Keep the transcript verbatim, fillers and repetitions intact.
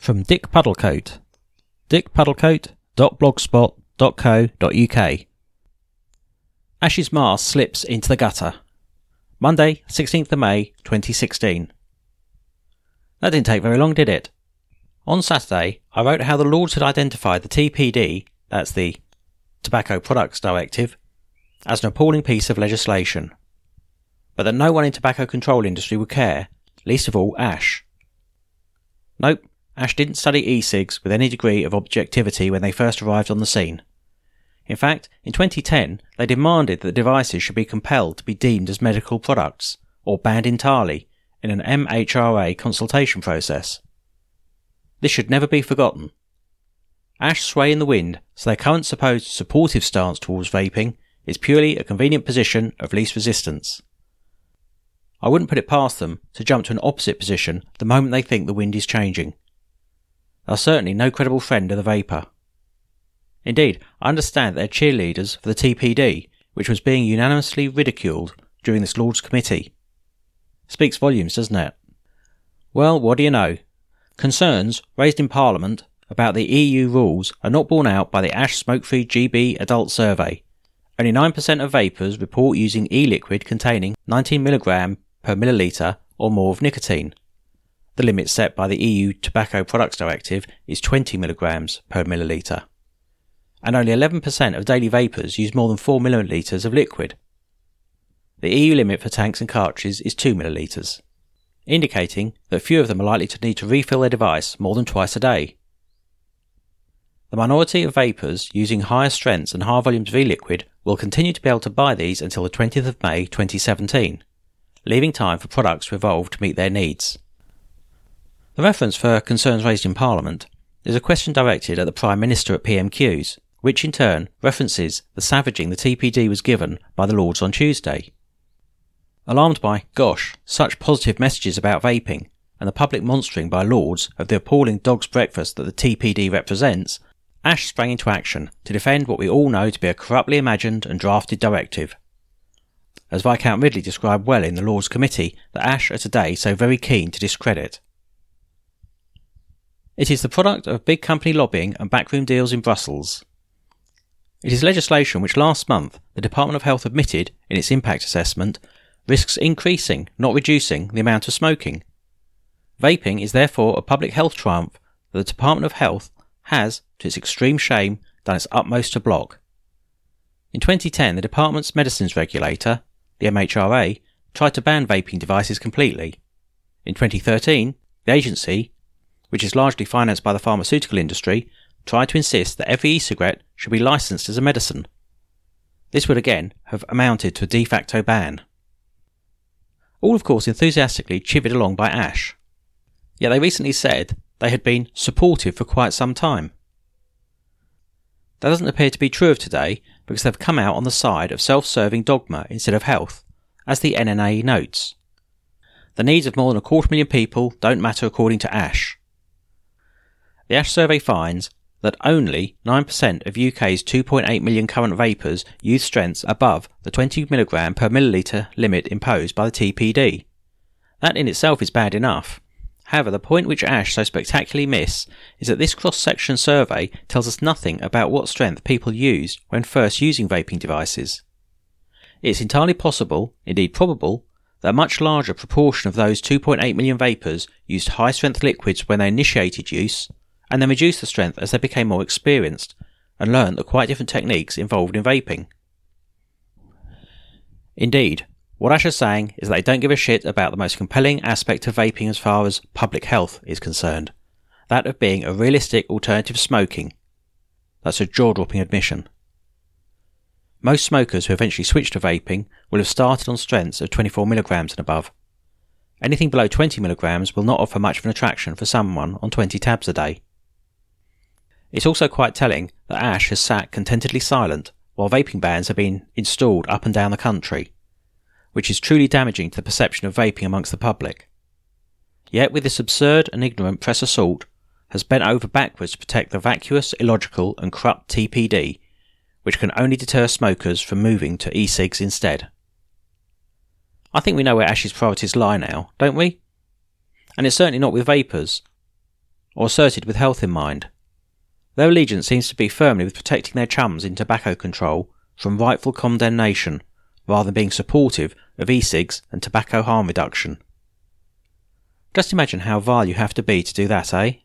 From Dick Puddlecoat, dick puddlecoat dot blogspot dot co dot uk. Ash's mask slips into the gutter. Monday, sixteenth of May, twenty sixteen. That didn't take very long, did it? On Saturday, I wrote how the Lords had identified the T P D, that's the Tobacco Products Directive, as an appalling piece of legislation. But that no one in tobacco control industry would care, least of all Ash. Nope, Ash didn't study e-cigs with any degree of objectivity when they first arrived on the scene. In fact, in twenty ten, they demanded that devices should be compelled to be deemed as medical products, or banned entirely, in an M H R A consultation process. This should never be forgotten. Ash sway in the wind, so their current supposed supportive stance towards vaping is purely a convenient position of least resistance. I wouldn't put it past them to jump to an opposite position the moment they think the wind is changing. They are certainly no credible friend of the vapour. Indeed, I understand they're cheerleaders for the T P D, which was being unanimously ridiculed during this Lords Committee. Speaks volumes, doesn't it? Well, what do you know? Concerns raised in Parliament about the E U rules are not borne out by the Ash Smoke-Free G B Adult Survey. Only nine percent of vapers report using e-liquid containing nineteen milligrams per millilitre or more of nicotine. The limit set by the E U Tobacco Products Directive is twenty milligrams per millilitre. And only eleven percent of daily vapers use more than four millilitres of liquid. The E U limit for tanks and cartridges is two millilitres, indicating that few of them are likely to need to refill their device more than twice a day. The minority of vapers using higher strengths and higher volumes of e-liquid will continue to be able to buy these until the twentieth of May twenty seventeen, leaving time for products to evolve to meet their needs. The reference for concerns raised in Parliament is a question directed at the Prime Minister at P M Qs, which in turn references the savaging the T P D was given by the Lords on Tuesday. Alarmed by, gosh, such positive messages about vaping, and the public monstering by Lords of the appalling dog's breakfast that the T P D represents, Ash sprang into action to defend what we all know to be a corruptly imagined and drafted directive. As Viscount Ridley described well in the Lords Committee that Ash are today so very keen to discredit. It is the product of big company lobbying and backroom deals in Brussels. It is legislation which last month the Department of Health admitted in its impact assessment risks increasing, not reducing, the amount of smoking. Vaping is therefore a public health triumph that the Department of Health has, to its extreme shame, done its utmost to block. In twenty ten, the department's medicines regulator, the M H R A, tried to ban vaping devices completely. In twenty thirteen, the agency, which is largely financed by the pharmaceutical industry, tried to insist that every e-cigarette should be licensed as a medicine. This would again have amounted to a de facto ban. All of course enthusiastically chivied along by Ash. Yet they recently said they had been supportive for quite some time. That doesn't appear to be true of today because they've come out on the side of self-serving dogma instead of health, as the N N A notes. The needs of more than a quarter million people don't matter according to Ash. The Ash survey finds that only nine percent of U K's two point eight million current vapers use strengths above the twenty milligrams per millilitre limit imposed by the T P D. That in itself is bad enough. However, the point which Ash so spectacularly miss is that this cross-section survey tells us nothing about what strength people used when first using vaping devices. It's entirely possible, indeed probable, that a much larger proportion of those two point eight million vapers used high-strength liquids when they initiated use, and then reduced the strength as they became more experienced, and learned the quite different techniques involved in vaping. Indeed, what Ash is saying is that they don't give a shit about the most compelling aspect of vaping as far as public health is concerned, that of being a realistic alternative to smoking. That's a jaw-dropping admission. Most smokers who eventually switch to vaping will have started on strengths of twenty-four milligrams and above. Anything below twenty milligrams will not offer much of an attraction for someone on twenty tabs a day. It's also quite telling that Ash has sat contentedly silent while vaping bans have been installed up and down the country, which is truly damaging to the perception of vaping amongst the public. Yet with this absurd and ignorant press assault has bent over backwards to protect the vacuous, illogical and corrupt T P D, which can only deter smokers from moving to e-cigs instead. I think we know where Ash's priorities lie now, don't we? And it's certainly not with vapers. or asserted with health in mind. Their allegiance seems to be firmly with protecting their chums in tobacco control from rightful condemnation, rather than being supportive of e-cigs and tobacco harm reduction. Just imagine how vile you have to be to do that, eh?